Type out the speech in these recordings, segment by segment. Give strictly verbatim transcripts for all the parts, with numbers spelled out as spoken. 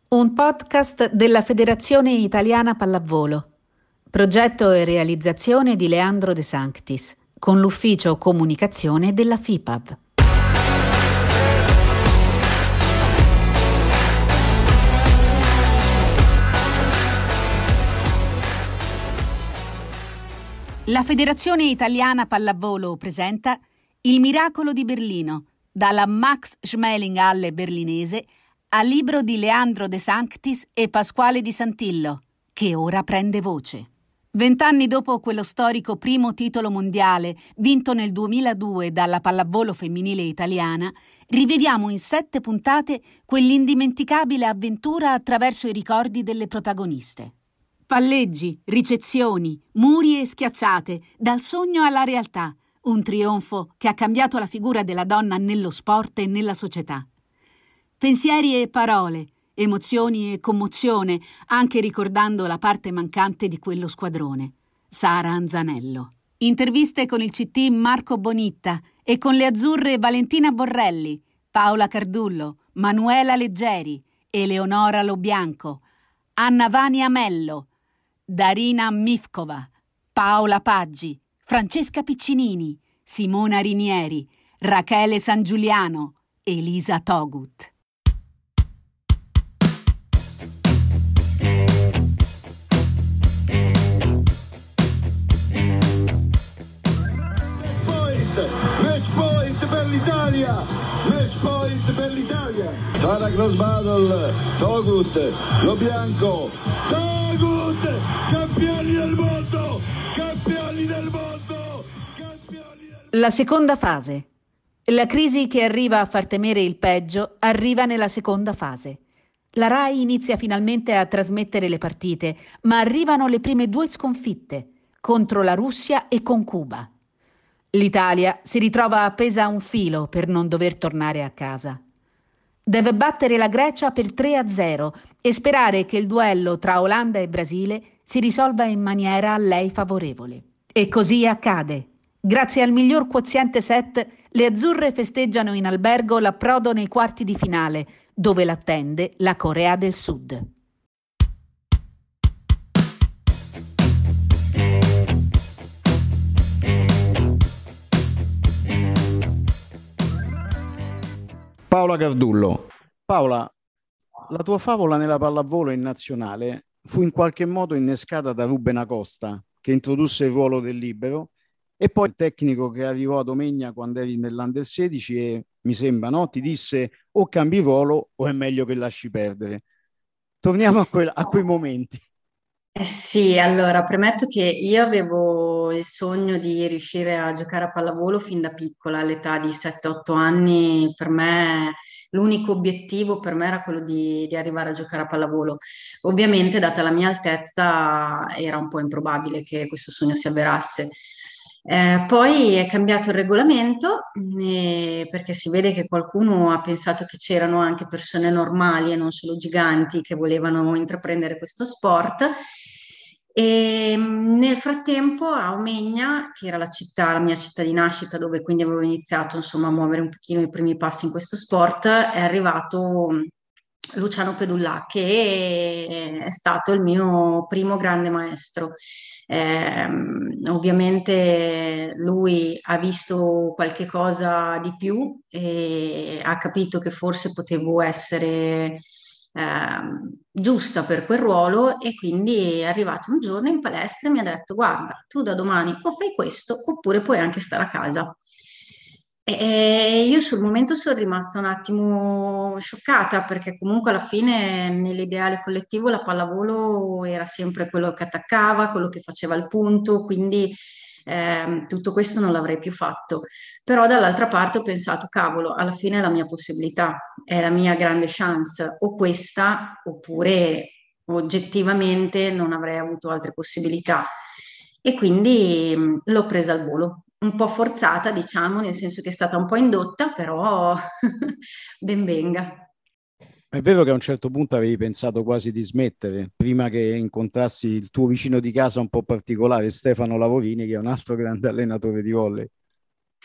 Un podcast della Federazione Italiana Pallavolo. Progetto e realizzazione di Leandro De Sanctis, con l'ufficio comunicazione della FIPAV. La Federazione Italiana Pallavolo presenta Il miracolo di Berlino, dalla Max Schmeling Halle berlinese al libro di Leandro De Sanctis e Pasquale Di Santillo, che ora prende voce. Vent'anni dopo quello storico primo titolo mondiale, vinto nel duemiladue dalla pallavolo femminile italiana, riviviamo in sette puntate quell'indimenticabile avventura attraverso i ricordi delle protagoniste. Palleggi, ricezioni, muri e schiacciate, dal sogno alla realtà, un trionfo che ha cambiato la figura della donna nello sport e nella società. Pensieri e parole, emozioni e commozione, anche ricordando la parte mancante di quello squadrone, Sara Anzanello. Interviste con il C T Marco Bonitta e con le azzurre Valentina Borrelli, Paola Cardullo, Manuela Leggeri, Eleonora Lobianco, Anna Vania Mello, Darina Mifkova, Paola Paggi, Francesca Piccinini, Simona Rinieri, Rachele San Giuliano, Elisa Togut. Match point per l'Italia! Match point per l'Italia! Sara Cross Battle, Togut, Lobianco, Togut! Campioni del mondo! Campioni del mondo! Campioni del... La seconda fase. La crisi che arriva a far temere il peggio arriva nella seconda fase. La RAI inizia finalmente a trasmettere le partite, ma arrivano le prime due sconfitte, contro la Russia e con Cuba. L'Italia si ritrova appesa a un filo per non dover tornare a casa. Deve battere la Grecia per tre a zero e sperare che il duello tra Olanda e Brasile si risolva in maniera a lei favorevole. E così accade. Grazie al miglior quoziente set, le azzurre festeggiano in albergo l'approdo nei quarti di finale, dove l'attende la Corea del Sud. Paola Cardullo. Paola, la tua favola nella pallavolo in nazionale fu in qualche modo innescata da Ruben Acosta, che introdusse il ruolo del libero, e poi il tecnico che arrivò ad Omegna quando eri nell'Under sedici e, mi sembra, no, ti disse o cambi ruolo o è meglio che lasci perdere. Torniamo a, que- a quei momenti. Eh sì, allora premetto che io avevo il sogno di riuscire a giocare a pallavolo fin da piccola, all'età di sette otto anni. Per me l'unico obiettivo per me era quello di, di arrivare a giocare a pallavolo. Ovviamente, data la mia altezza, era un po' improbabile che questo sogno si avverasse. Eh, poi è cambiato il regolamento, eh, perché si vede che qualcuno ha pensato che c'erano anche persone normali e non solo giganti che volevano intraprendere questo sport. E mh, nel frattempo a Omegna, che era la città, la mia città di nascita, dove quindi avevo iniziato insomma a muovere un pochino i primi passi in questo sport, è arrivato mh, Luciano Pedullà, che è stato il mio primo grande maestro. Ehm, ovviamente lui ha visto qualche cosa di più e ha capito che forse potevo essere ehm, giusta per quel ruolo, e quindi è arrivato un giorno in palestra e mi ha detto: guarda, tu da domani o fai questo oppure puoi anche stare a casa. E io sul momento sono rimasta un attimo scioccata, perché comunque alla fine nell'ideale collettivo la pallavolo era sempre quello che attaccava, quello che faceva il punto, quindi ehm, tutto questo non l'avrei più fatto. Però dall'altra parte ho pensato: cavolo, alla fine è la mia possibilità, è la mia grande chance, o questa oppure oggettivamente non avrei avuto altre possibilità. E quindi mh, l'ho presa al volo, un po' forzata, diciamo, nel senso che è stata un po' indotta, però ben venga. È vero che a un certo punto avevi pensato quasi di smettere, prima che incontrassi il tuo vicino di casa un po' particolare, Stefano Lavorini, che è un altro grande allenatore di volley.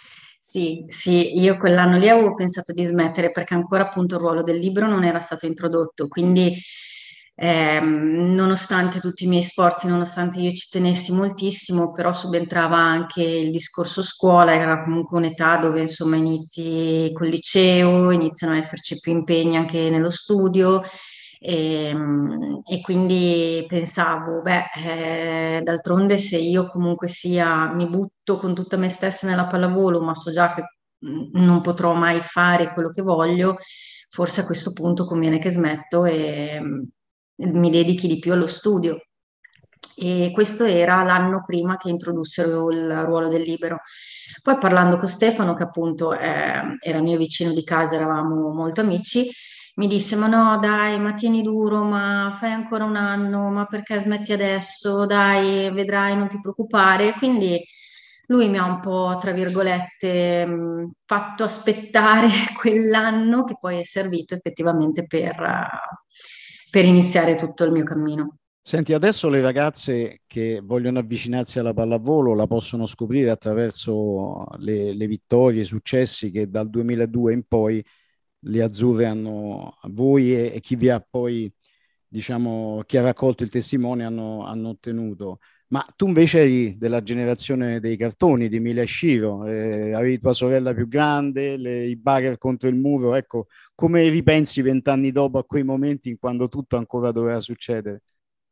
Sì, sì, io quell'anno lì avevo pensato di smettere perché ancora appunto il ruolo del libro non era stato introdotto, quindi ehm, nonostante tutti i miei sforzi, nonostante io ci tenessi moltissimo, però subentrava anche il discorso scuola, era comunque un'età dove insomma inizi col liceo, iniziano ad esserci più impegni anche nello studio. E, e quindi pensavo, beh, eh, d'altronde se io comunque sia mi butto con tutta me stessa nella pallavolo, ma so già che mm, non potrò mai fare quello che voglio, forse a questo punto conviene che smetto e mm, mi dedichi di più allo studio. E questo era l'anno prima che introdussero il ruolo del libero. Poi parlando con Stefano, che appunto eh, era mio vicino di casa, eravamo molto amici, mi disse: Ma no, dai, ma tieni duro, ma fai ancora un anno, ma perché smetti adesso? Dai, vedrai, non ti preoccupare. Quindi lui mi ha un po', tra virgolette, mh, fatto aspettare quell'anno che poi è servito effettivamente per, eh, per iniziare tutto il mio cammino. Senti, adesso le ragazze che vogliono avvicinarsi alla pallavolo la possono scoprire attraverso le, le vittorie, i successi che dal duemiladue in poi le azzurre hanno, voi e, e chi vi ha poi, diciamo, chi ha raccolto il testimone hanno, hanno ottenuto. Ma tu invece eri della generazione dei cartoni di Mila e Shiro, eh, avevi tua sorella più grande, le- i bagger contro il muro, ecco, come ripensi vent'anni dopo a quei momenti in quando tutto ancora doveva succedere?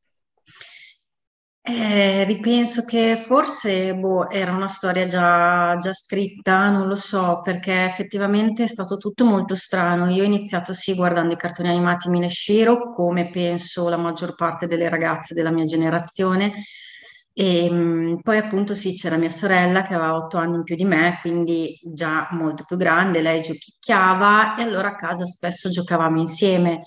Eh, ripenso che forse boh, era una storia già, già scritta, non lo so, perché effettivamente è stato tutto molto strano. Io ho iniziato sì guardando i cartoni animati Mineshiro, come penso la maggior parte delle ragazze della mia generazione, e mh, poi appunto sì, c'era mia sorella che aveva otto anni in più di me, quindi già molto più grande, lei giochicchiava e allora a casa spesso giocavamo insieme.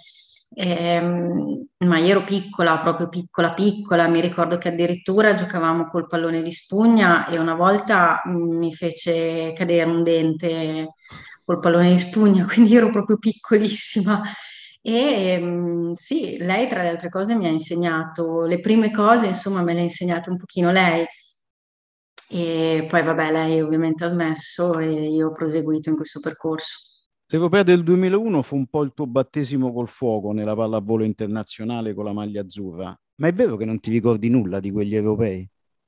Ehm, ma io ero piccola, proprio piccola, piccola, mi ricordo che addirittura giocavamo col pallone di spugna e una volta mm, mi fece cadere un dente col pallone di spugna, quindi ero proprio piccolissima. E mm, sì, lei tra le altre cose mi ha insegnato le prime cose, insomma, me le ha insegnate un pochino lei. E poi vabbè, lei ovviamente ha smesso e io ho proseguito in questo percorso. L'Europeo del duemilauno fu un po' il tuo battesimo col fuoco nella pallavolo internazionale con la maglia azzurra, ma è vero che non ti ricordi nulla di quegli europei?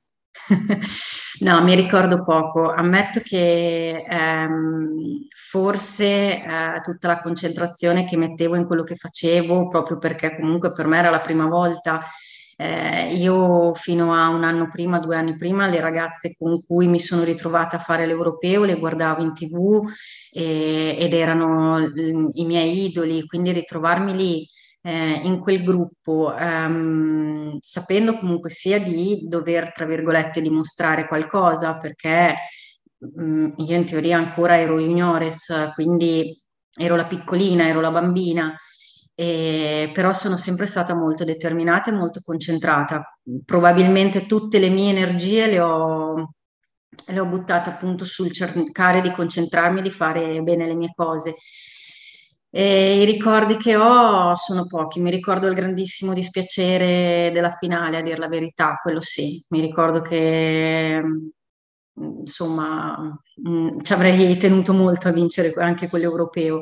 No, mi ricordo poco. Ammetto che ehm, forse eh, tutta la concentrazione che mettevo in quello che facevo, proprio perché comunque per me era la prima volta. Eh, io fino a un anno prima, due anni prima, le ragazze con cui mi sono ritrovata a fare l'europeo le guardavo in T V e- ed erano mm, i miei idoli, quindi ritrovarmi lì eh, in quel gruppo, ehm, sapendo comunque sia di dover, tra virgolette, dimostrare qualcosa, perché mm, io in teoria ancora ero juniores, quindi ero la piccolina, ero la bambina, e- però sono sempre stata molto determinata e molto concentrata. Probabilmente tutte le mie energie le ho, le ho buttate appunto sul cercare di concentrarmi, di fare bene le mie cose. E i ricordi che ho sono pochi, mi ricordo il grandissimo dispiacere della finale, a dir la verità, quello sì, mi ricordo che mm, insomma mm, ci avrei tenuto molto a vincere anche quell'europeo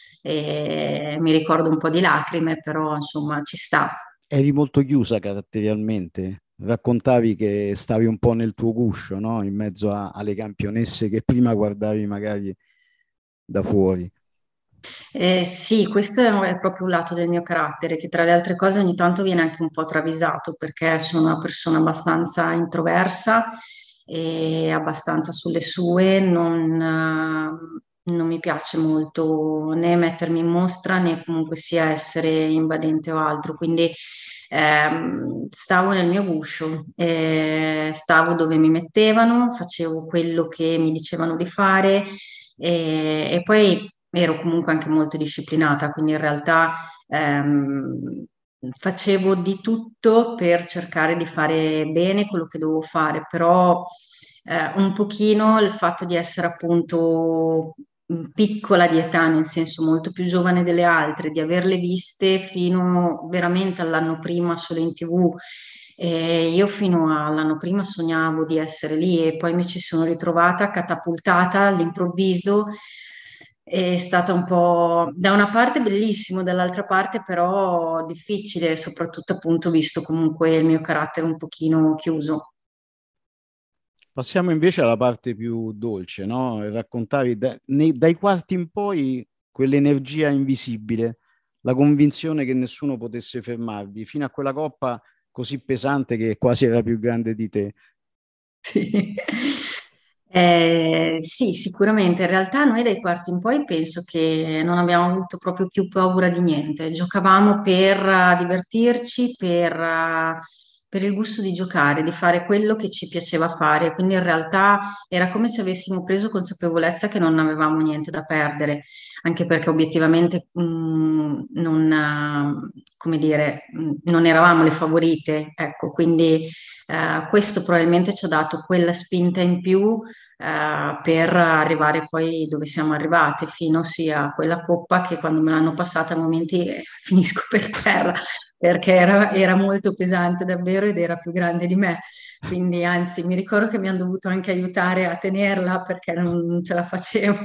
e mi ricordo un po' di lacrime, però insomma ci sta. Eri molto chiusa caratterialmente, raccontavi che stavi un po' nel tuo guscio, no? In mezzo a- alle campionesse che prima guardavi magari da fuori. Eh, sì, questo è, è proprio un lato del mio carattere che tra le altre cose ogni tanto viene anche un po' travisato perché sono una persona abbastanza introversa e abbastanza sulle sue, non, eh, non mi piace molto né mettermi in mostra né comunque sia essere invadente o altro, quindi ehm, stavo nel mio guscio, eh, stavo dove mi mettevano, facevo quello che mi dicevano di fare e, e poi ero comunque anche molto disciplinata, quindi in realtà ehm, facevo di tutto per cercare di fare bene quello che dovevo fare, però eh, un pochino il fatto di essere appunto mh, piccola di età, nel senso molto più giovane delle altre, di averle viste fino veramente all'anno prima solo in T V. E io fino all'anno prima sognavo di essere lì e poi mi ci sono ritrovata catapultata all'improvviso. È stata un po' da una parte bellissimo, dall'altra parte però difficile, soprattutto appunto visto comunque il mio carattere un pochino chiuso. Passiamo invece alla parte più dolce, no? Raccontavi da- nei- dai quarti in poi quell'energia invisibile, la convinzione che nessuno potesse fermarvi, fino a quella coppa così pesante che quasi era più grande di te. Sì. Eh, sì, sicuramente. In realtà noi dai quarti in poi penso che non abbiamo avuto proprio più paura di niente. Giocavamo per eh, divertirci, per, eh, per il gusto di giocare, di fare quello che ci piaceva fare. Quindi in realtà era come se avessimo preso consapevolezza che non avevamo niente da perdere, anche perché obiettivamente mh, non, eh, come dire, mh, non eravamo le favorite. Ecco, quindi eh, questo probabilmente ci ha dato quella spinta in più eh, per arrivare poi dove siamo arrivate, fino sia a quella coppa che quando me l'hanno passata a momenti eh, finisco per terra, perché era, era molto pesante davvero ed era più grande di me. Quindi anzi, mi ricordo che mi hanno dovuto anche aiutare a tenerla perché non, non ce la facevo.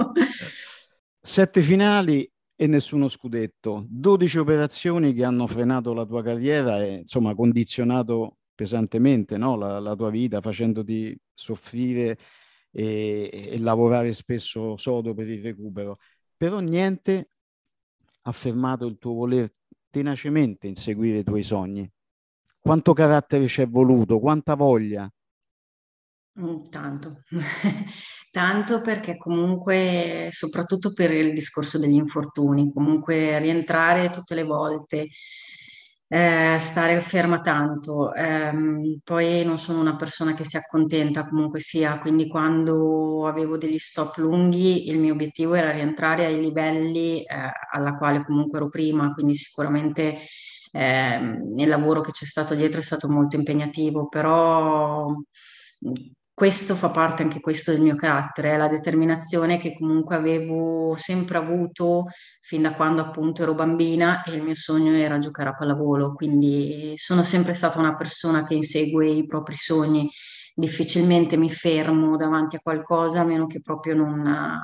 Sette finali e nessuno scudetto, dodici operazioni che hanno frenato la tua carriera e insomma condizionato pesantemente, no? la, la tua vita, facendoti soffrire e, e lavorare spesso sodo per il recupero. Però niente ha fermato il tuo voler tenacemente inseguire i tuoi sogni. Quanto carattere ci è voluto, quanta voglia. Mm, Tanto, tanto perché comunque, soprattutto per il discorso degli infortuni, comunque rientrare tutte le volte, eh, stare ferma tanto. Ehm, poi non sono una persona che si accontenta comunque sia, quindi quando avevo degli stop lunghi, il mio obiettivo era rientrare ai livelli, eh, alla quale comunque ero prima, quindi sicuramente ehm, il lavoro che c'è stato dietro è stato molto impegnativo, però mh, questo fa parte anche questo del mio carattere, è la determinazione che comunque avevo sempre avuto fin da quando appunto ero bambina e il mio sogno era giocare a pallavolo, quindi sono sempre stata una persona che insegue i propri sogni, difficilmente mi fermo davanti a qualcosa a meno che proprio non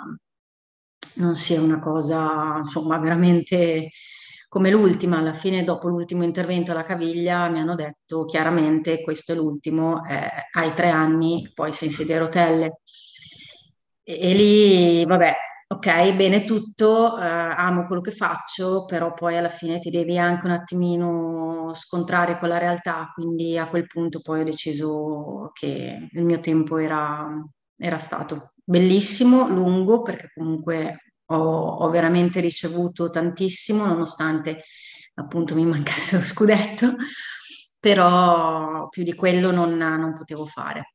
non sia una cosa, insomma, veramente come l'ultima. Alla fine, dopo l'ultimo intervento alla caviglia, mi hanno detto chiaramente questo è l'ultimo, eh, hai tre anni, poi sei in sedia a rotelle. E, e lì, vabbè, ok, bene tutto, eh, amo quello che faccio, però poi alla fine ti devi anche un attimino scontrare con la realtà, quindi a quel punto poi ho deciso che il mio tempo era, era stato bellissimo, lungo, perché comunque ho, ho veramente ricevuto tantissimo, nonostante appunto mi mancasse lo scudetto, però più di quello non, non potevo fare.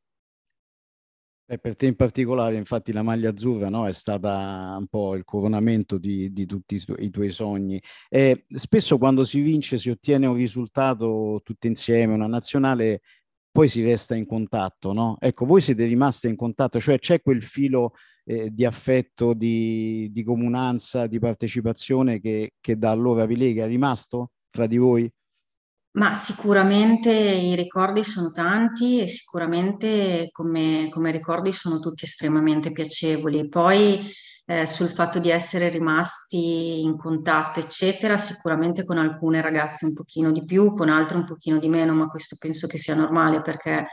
E per te in particolare, infatti, la maglia azzurra, no, è stata un po' il coronamento di, di tutti i, tu- i tuoi sogni. E spesso quando si vince, si ottiene un risultato tutti insieme, una nazionale, poi si resta in contatto, no? Ecco, voi siete rimaste in contatto, cioè c'è quel filo eh, di affetto, di, di comunanza, di partecipazione che, che da allora vi lega. È rimasto fra di voi? Ma sicuramente i ricordi sono tanti e sicuramente come, come ricordi sono tutti estremamente piacevoli. Poi eh, sul fatto di essere rimasti in contatto, eccetera, sicuramente con alcune ragazze un pochino di più, con altre un pochino di meno, ma questo penso che sia normale perché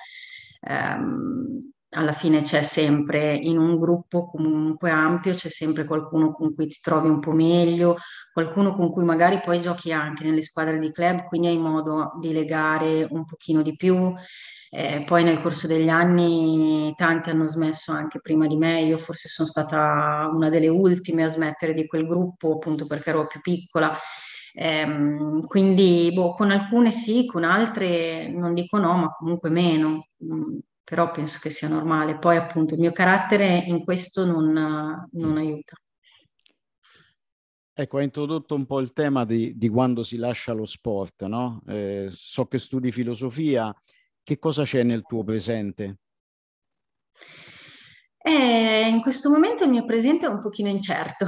ehm, alla fine c'è sempre in un gruppo comunque ampio, c'è sempre qualcuno con cui ti trovi un po' meglio, qualcuno con cui magari poi giochi anche nelle squadre di club, quindi hai modo di legare un pochino di più. Eh, poi nel corso degli anni tanti hanno smesso anche prima di me, io forse sono stata una delle ultime a smettere di quel gruppo, appunto perché ero più piccola. Ehm, quindi boh, con alcune sì, con altre non dico no, ma comunque meno. Mm, Però penso che sia normale. Poi appunto il mio carattere in questo non non aiuta. Ecco, hai introdotto un po' il tema di, di quando si lascia lo sport, no? Eh, so che studi filosofia, che cosa c'è nel tuo presente? Eh, in questo momento il mio presente è un pochino incerto.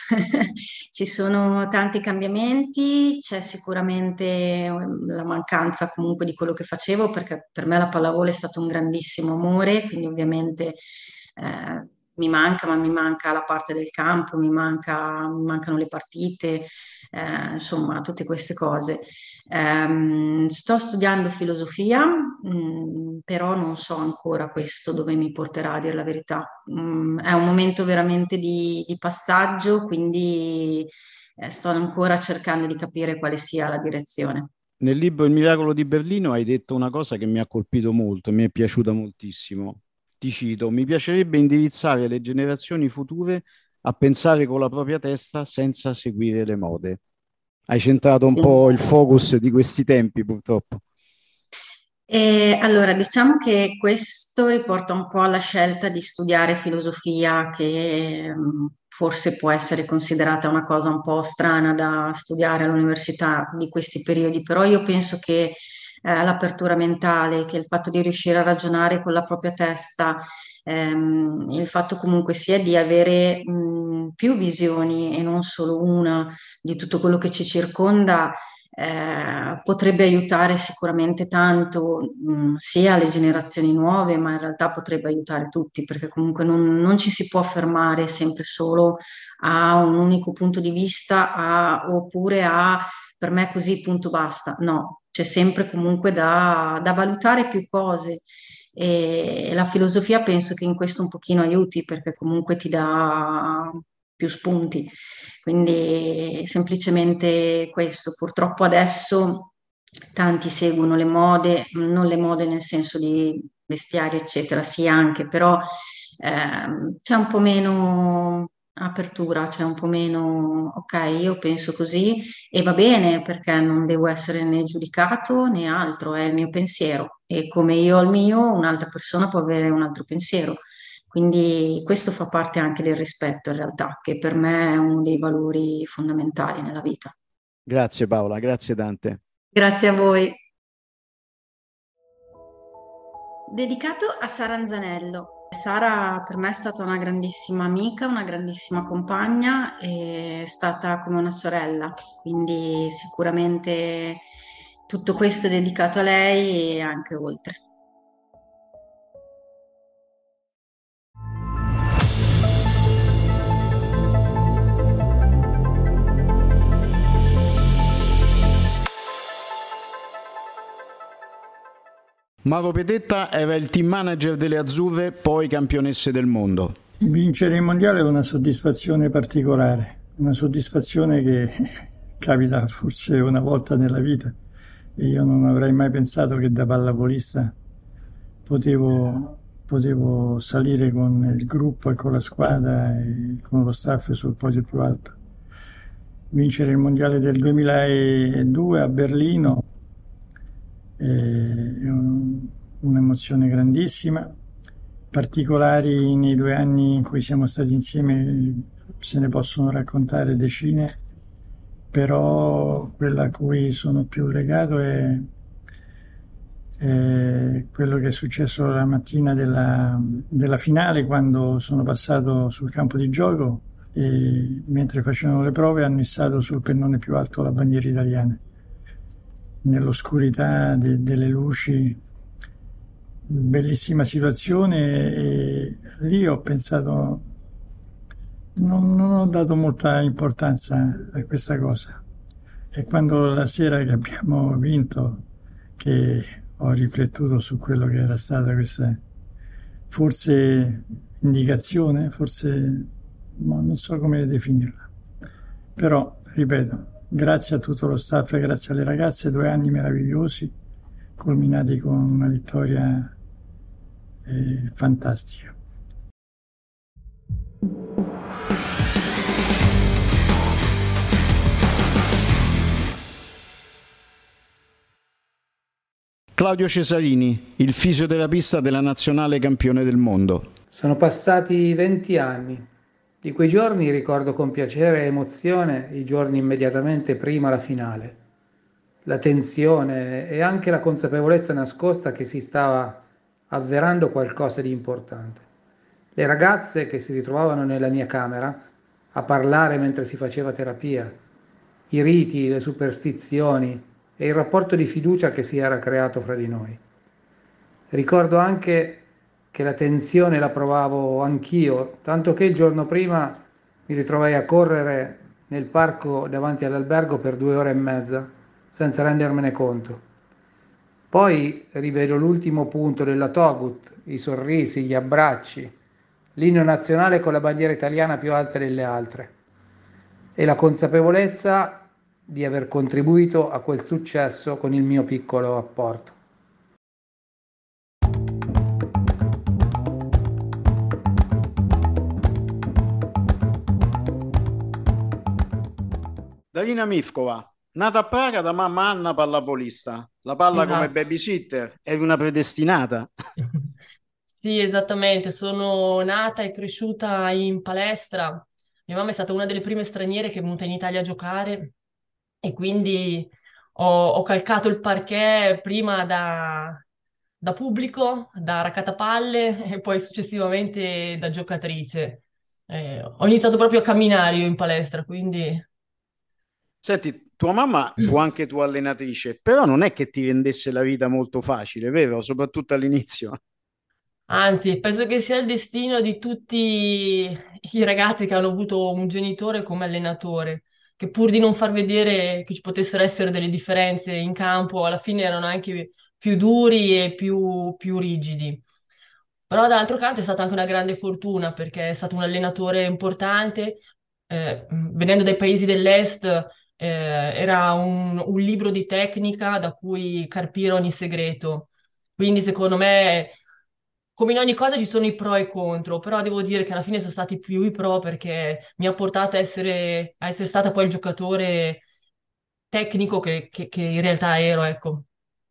Ci sono tanti cambiamenti, c'è sicuramente ehm, la mancanza comunque di quello che facevo, perché per me la pallavolo è stato un grandissimo amore, quindi ovviamente eh, mi manca, ma mi manca la parte del campo, mi manca, mi mancano le partite, eh, insomma, tutte queste cose. Ehm, sto studiando filosofia, mh, però non so ancora questo dove mi porterà, a dire la verità. Mm, è un momento veramente di, di passaggio, quindi eh, sto ancora cercando di capire quale sia la direzione. Nel libro Il miracolo di Berlino hai detto una cosa che mi ha colpito molto, mi è piaciuta moltissimo. Ti cito, mi piacerebbe indirizzare le generazioni future a pensare con la propria testa senza seguire le mode. Hai centrato un Sì. po' il focus di questi tempi, purtroppo. E allora, diciamo che questo riporta un po' alla scelta di studiare filosofia, che mm, forse può essere considerata una cosa un po' strana da studiare all'università di questi periodi, però io penso che eh, l'apertura mentale, che il fatto di riuscire a ragionare con la propria testa, ehm, il fatto comunque sia di avere mm, più visioni e non solo una di tutto quello che ci circonda, eh, potrebbe aiutare sicuramente tanto, mh, sia le generazioni nuove, ma in realtà potrebbe aiutare tutti, perché comunque non, non ci si può fermare sempre solo a un unico punto di vista, a- oppure a per me così, punto basta. No, c'è sempre comunque da, da valutare più cose. E la filosofia penso che in questo un pochino aiuti, perché comunque ti dà più spunti. Quindi semplicemente questo. Purtroppo adesso tanti seguono le mode, non le mode nel senso di vestiario, eccetera, sì anche, però ehm, c'è un po' meno apertura, c'è un po' meno, ok, io penso così e va bene perché non devo essere né giudicato né altro, è il mio pensiero e come io ho il mio, un'altra persona può avere un altro pensiero. Quindi questo fa parte anche del rispetto in realtà, che per me è uno dei valori fondamentali nella vita. Grazie Paola, grazie Dante. Grazie a voi. Dedicato a Sara Anzanello. Sara per me è stata una grandissima amica, una grandissima compagna, è stata come una sorella, quindi sicuramente tutto questo è dedicato a lei e anche oltre. Mauro Pedetta era il team manager delle Azzurre, poi campionesse del mondo. Vincere il mondiale è una soddisfazione particolare, una soddisfazione che capita forse una volta nella vita e io non avrei mai pensato che da pallavolista potevo, potevo salire con il gruppo e con la squadra e con lo staff sul podio più alto. Vincere il mondiale del duemiladue a Berlino è un- un'emozione grandissima. Particolari nei due anni in cui siamo stati insieme se ne possono raccontare decine, però quella a cui sono più legato è, è quello che è successo la mattina della, della finale, quando sono passato sul campo di gioco e mentre facevano le prove hanno issato sul pennone più alto la bandiera italiana. Nell'oscurità de- delle luci, bellissima situazione e lì ho pensato, non, non ho dato molta importanza a questa cosa. E quando la sera che abbiamo vinto, che ho riflettuto su quello che era stata questa forse indicazione, forse ma non so come definirla. Però, ripeto, grazie a tutto lo staff e grazie alle ragazze, due anni meravigliosi, culminati con una vittoria eh, fantastica. Claudio Cesarini, il fisioterapista della nazionale campione del mondo. Sono passati venti anni. Di quei giorni ricordo con piacere e emozione i giorni immediatamente prima la finale, la tensione e anche la consapevolezza nascosta che si stava avverando qualcosa di importante. Le ragazze che si ritrovavano nella mia camera a parlare mentre si faceva terapia, i riti, le superstizioni e il rapporto di fiducia che si era creato fra di noi. Ricordo anche che la tensione la provavo anch'io, tanto che il giorno prima mi ritrovai a correre nel parco davanti all'albergo per due ore e mezza, senza rendermene conto. Poi rivedo l'ultimo punto della Togut, i sorrisi, gli abbracci, l'inno nazionale con la bandiera italiana più alta delle altre e la consapevolezza di aver contribuito a quel successo con il mio piccolo apporto. Darina Mivkova, nata a Praga da mamma Anna pallavolista, la palla come Esatto. babysitter, eri una predestinata. Sì, esattamente. Sono nata e cresciuta in palestra. Mia mamma è stata una delle prime straniere che è venuta in Italia a giocare e quindi ho, ho calcato il parquet prima da, da pubblico, da raccattapalle e poi successivamente da giocatrice. Eh, ho iniziato proprio a camminare io in palestra, quindi Senti, tua mamma fu anche tua allenatrice, però non è che ti rendesse la vita molto facile, vero? Soprattutto all'inizio. anzi, penso che sia il destino di tutti i ragazzi che hanno avuto un genitore come allenatore, che pur di non far vedere che ci potessero essere delle differenze in campo, alla fine erano anche più duri e più, più rigidi. Però dall'altro canto è stata anche una grande fortuna perché è stato un allenatore importante, eh, venendo dai paesi dell'est, eh, era un, un libro di tecnica da cui carpire ogni segreto. Quindi secondo me, come in ogni cosa ci sono i pro e i contro, però devo dire che alla fine sono stati più i pro perché mi ha portato a essere, a essere stata poi il giocatore tecnico che, che- che in realtà ero, ecco.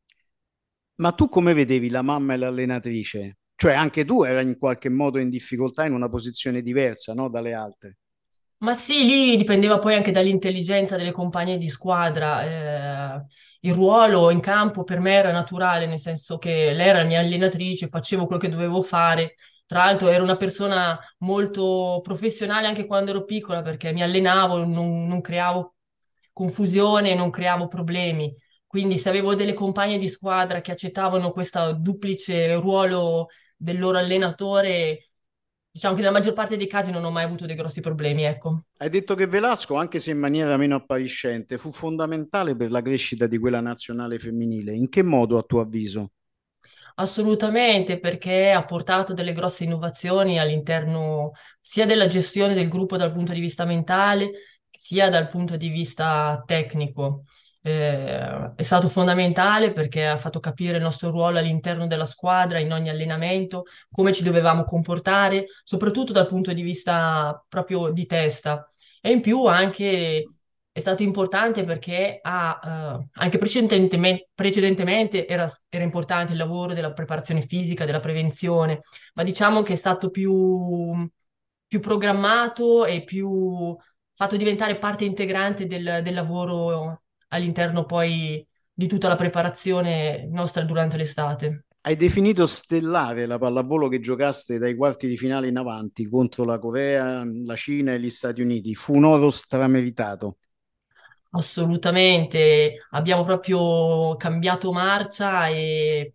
Ma tu come vedevi la mamma e l'allenatrice? Cioè anche tu eri in qualche modo in difficoltà in una posizione diversa, no, dalle altre. Ma sì, lì dipendeva poi anche dall'intelligenza delle compagne di squadra. eh, il ruolo in campo per me era naturale, nel senso che lei era la mia allenatrice, facevo quello che dovevo fare. Tra l'altro ero una persona molto professionale anche quando ero piccola perché mi allenavo, non, non creavo confusione, non creavo problemi. Quindi se avevo delle compagne di squadra che accettavano questo duplice ruolo del loro allenatore, diciamo che nella maggior parte dei casi non ho mai avuto dei grossi problemi, ecco. Hai detto che Velasco, anche se in maniera meno appariscente, fu fondamentale per la crescita di quella nazionale femminile. In che modo, a tuo avviso? Assolutamente, perché ha portato delle grosse innovazioni all'interno sia della gestione del gruppo dal punto di vista mentale, sia dal punto di vista tecnico. Eh, è stato fondamentale perché ha fatto capire il nostro ruolo all'interno della squadra, in ogni allenamento, come ci dovevamo comportare, soprattutto dal punto di vista proprio di testa. E in più anche è stato importante perché ha, eh, anche precedentemente, precedentemente era, era importante il lavoro della preparazione fisica, della prevenzione, ma diciamo che è stato più, più programmato e più fatto diventare parte integrante del, del lavoro all'interno poi di tutta la preparazione nostra durante l'estate. Hai definito stellare la pallavolo che giocaste dai quarti di finale in avanti contro la Corea, la Cina e gli Stati Uniti. Fu un oro strameritato. Assolutamente, abbiamo proprio cambiato marcia e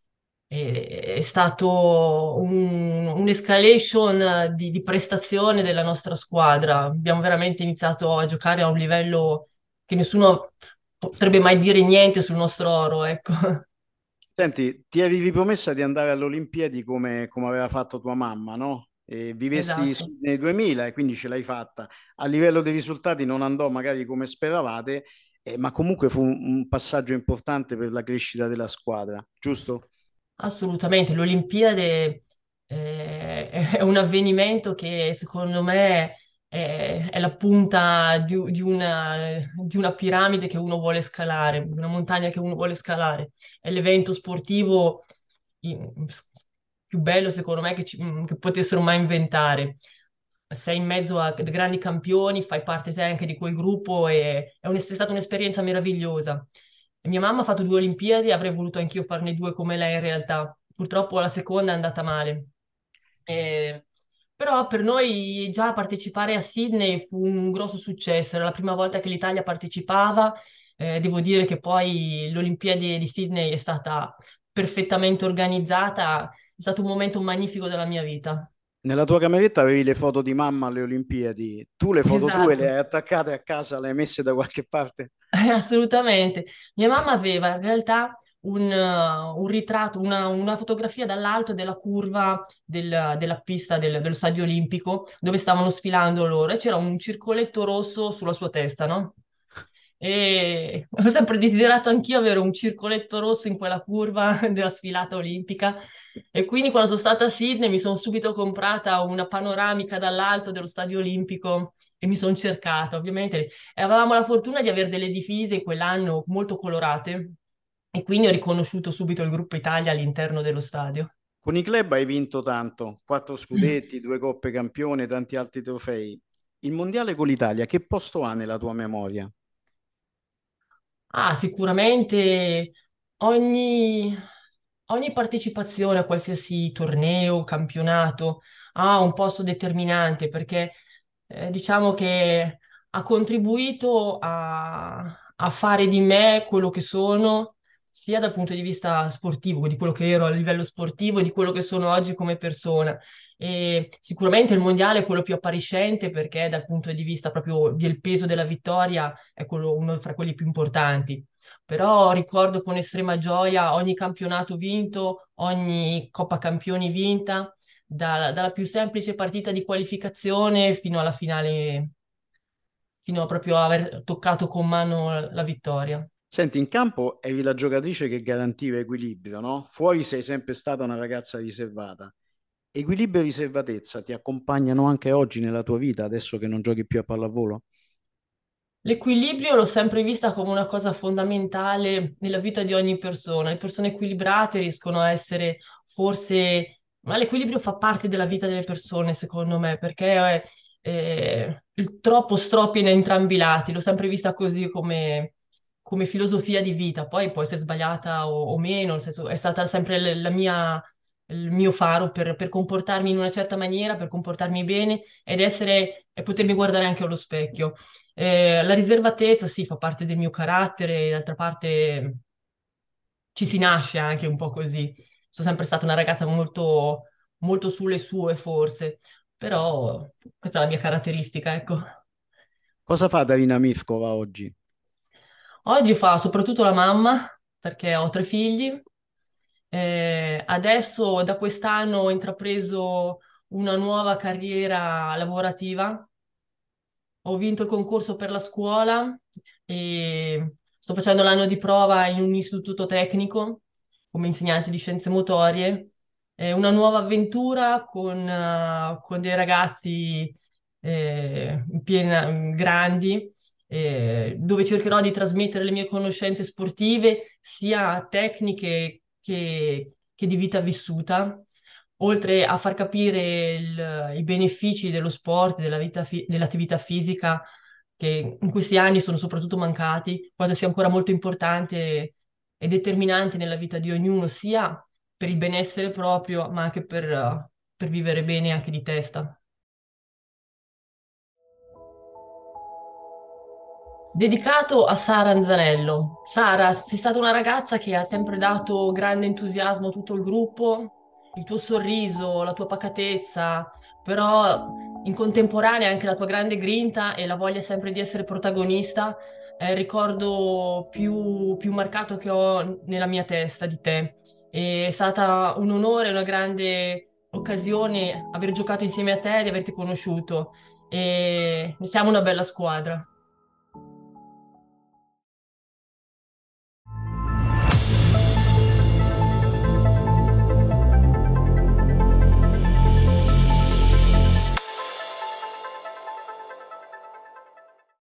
e- è stato un- un'escalation di, di prestazione della nostra squadra. Abbiamo veramente iniziato a giocare a un livello che nessuno potrebbe mai dire niente sul nostro oro, ecco. Senti, ti eri ripromessa di andare alle Olimpiadi come, come aveva fatto tua mamma, no? E vivesti Esatto. su- nei duemila e quindi ce l'hai fatta. A livello dei risultati non andò magari come speravate, eh, ma comunque fu un, un passaggio importante per la crescita della squadra, giusto? Assolutamente, le Olimpiadi eh, è un avvenimento che secondo me è, è la punta di, di una, di una piramide che uno vuole scalare, una montagna che uno vuole scalare. È l'evento sportivo in- più bello secondo me che, ci- che potessero mai inventare. Sei in mezzo a grandi campioni, fai parte te anche di quel gruppo e è un- è stata un'esperienza meravigliosa. E mia mamma ha fatto due Olimpiadi, avrei voluto anch'io farne due come lei in realtà. Purtroppo la seconda è andata male. E Però per noi già partecipare a Sydney fu un grosso successo, era la prima volta che l'Italia partecipava. Eh, devo dire che poi l'Olimpiade di Sydney è stata perfettamente organizzata, è stato un momento magnifico della mia vita. Nella tua cameretta avevi le foto di mamma alle Olimpiadi. Tu le foto tue le Esatto. hai attaccate a casa, le hai messe da qualche parte? Eh, Assolutamente. Mia mamma aveva in realtà un, uh, un ritratto, una, una fotografia dall'alto della curva del- della pista del- dello stadio olimpico dove stavano sfilando loro e c'era un circoletto rosso sulla sua testa, no? E ho sempre desiderato anch'io avere un circoletto rosso in quella curva della sfilata olimpica. E quindi quando sono stata a Sydney mi sono subito comprata una panoramica dall'alto dello stadio olimpico e mi sono cercata, ovviamente. E avevamo la fortuna di avere delle divise quell'anno molto colorate e quindi ho riconosciuto subito il gruppo Italia all'interno dello stadio. Con i club hai vinto tanto, quattro scudetti, due coppe campione, tanti altri trofei. Il mondiale con l'Italia, che posto ha nella tua memoria? Ah, sicuramente ogni, ogni partecipazione a qualsiasi torneo, campionato ha un posto determinante perché eh, diciamo che ha contribuito a, a fare di me quello che sono, sia dal punto di vista sportivo, di quello che ero a livello sportivo, e di quello che sono oggi come persona. E sicuramente il mondiale è quello più appariscente perché dal punto di vista proprio del peso della vittoria è quello, uno fra quelli più importanti. Però ricordo con estrema gioia ogni campionato vinto, ogni Coppa Campioni vinta, da- dalla più semplice partita di qualificazione fino alla finale, fino a proprio aver toccato con mano la vittoria. Senti, in campo eri la giocatrice che garantiva equilibrio, no? Fuori sei sempre stata una ragazza riservata. Equilibrio e riservatezza ti accompagnano anche oggi nella tua vita, adesso che non giochi più a pallavolo? L'equilibrio l'ho sempre vista come una cosa fondamentale nella vita di ogni persona. Le persone equilibrate riescono a essere forse, ma l'equilibrio fa parte della vita delle persone, secondo me, perché è, è- il troppo stropia in entrambi i lati. L'ho sempre vista così come, come filosofia di vita. Poi può essere sbagliata o, o meno, nel senso, è stata sempre l- la mia, il mio faro per, per comportarmi in una certa maniera, per comportarmi bene ed essere e potermi guardare anche allo specchio. Eh, la riservatezza, sì, fa parte del mio carattere, d'altra parte ci si nasce anche un po' così. Sono sempre stata una ragazza molto, molto sulle sue, forse, però questa è la mia caratteristica, ecco. Cosa fa Darina Mivkova oggi? Oggi fa soprattutto la mamma, perché ho tre figli. Eh, adesso, da quest'anno, ho intrapreso una nuova carriera lavorativa. Ho vinto il concorso per la scuola e sto facendo l'anno di prova in un istituto tecnico come insegnante di scienze motorie. È una nuova avventura con, eh, con dei ragazzi eh, in piena- grandi, eh, dove cercherò di trasmettere le mie conoscenze sportive, sia tecniche che, che di vita vissuta oltre a far capire il- i benefici dello sport, della vita fi- dell'attività fisica, che in questi anni sono soprattutto mancati, quanto sia ancora molto importante e determinante nella vita di ognuno, sia per il benessere proprio, ma anche per, eh, per vivere bene anche di testa. Dedicato a Sara Anzanello. Sara, sei stata una ragazza che ha sempre dato grande entusiasmo a tutto il gruppo, il tuo sorriso, la tua pacatezza, però in contemporanea anche la tua grande grinta e la voglia sempre di essere protagonista è il ricordo più, più marcato che ho nella mia testa di te. È stata un onore, una grande occasione aver giocato insieme a te e di averti conosciuto e siamo una bella squadra.